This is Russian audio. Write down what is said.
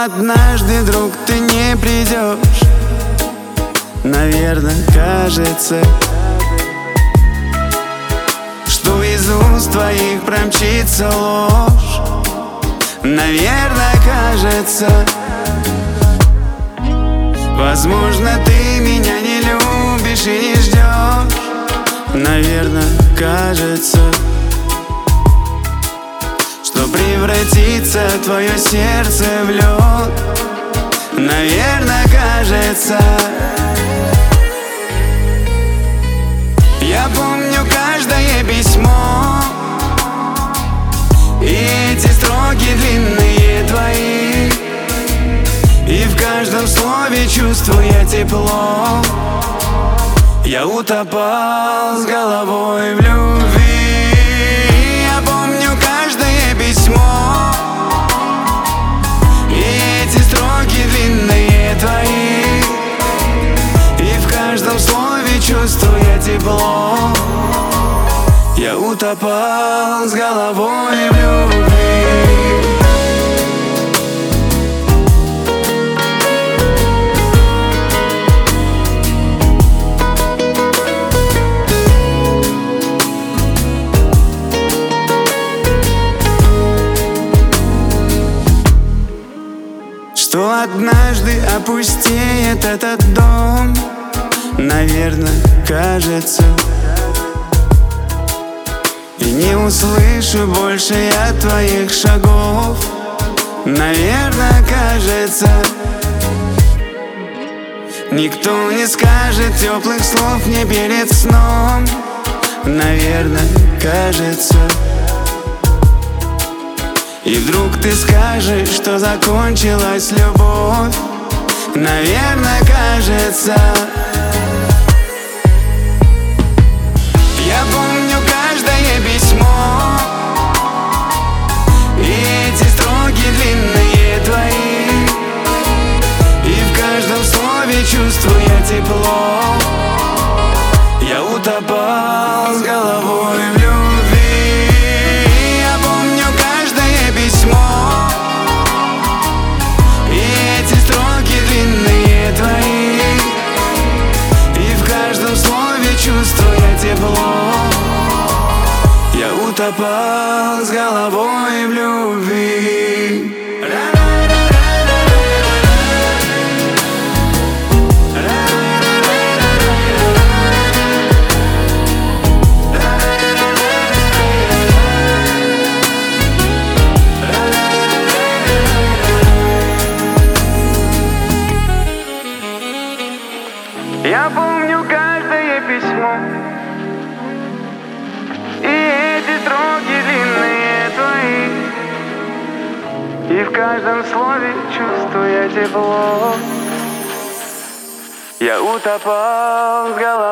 однажды, друг, ты не придешь. Наверное, кажется, что из уст твоих промчится ложь. Наверное, кажется, возможно, ты меня не любишь и не ждешь. Наверное, кажется, что превратится твое сердце в лед. Наверное, кажется, я помню каждое письмо и эти строки длинные твои, и в каждом слове чувствуя тепло. Я утопал с головой в любви. Я помню каждое письмо и эти строки длинные твои, и в каждом слове чувствуя тепло. Я утопал с головой в любви. Что однажды опустеет этот дом. Наверное, кажется, и не услышу больше я твоих шагов. Наверное, кажется, никто не скажет теплых слов мне перед сном. Наверное, кажется, и вдруг ты скажешь, что закончилась любовь. Наверное, кажется, я помню каждое письмо и эти строки длинные твои, и в каждом слове чувствуя тепло. Я утопал с головой в любви. Я помню каждое письмо и эти строки длинные твои, и в каждом слове чувствуя тепло. Я утопал с головой в любви. Я помню каждое письмо и эти строки длинные твои, и в каждом слове чувствуя тепло. Я утопал с головой.